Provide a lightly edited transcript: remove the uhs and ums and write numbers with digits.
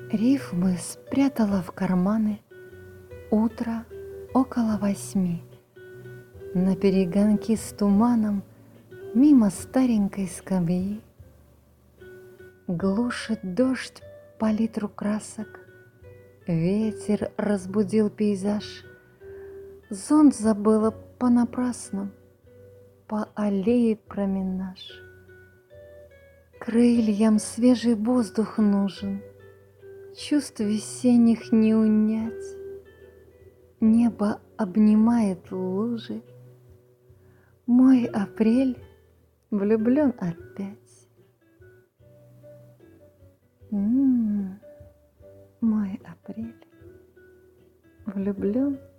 Рифмы спрятала в карманы. Утро около 8. На перегонки с туманом мимо старенькой скамьи. Глушит дождь палитру красок, ветер разбудил пейзаж. Зонт забыла понапрасну, по аллее променаж. Крыльям свежий воздух нужен, чувств весенних не унять. Небо обнимает лужи, мой апрель влюблен опять. Мой апрель влюблен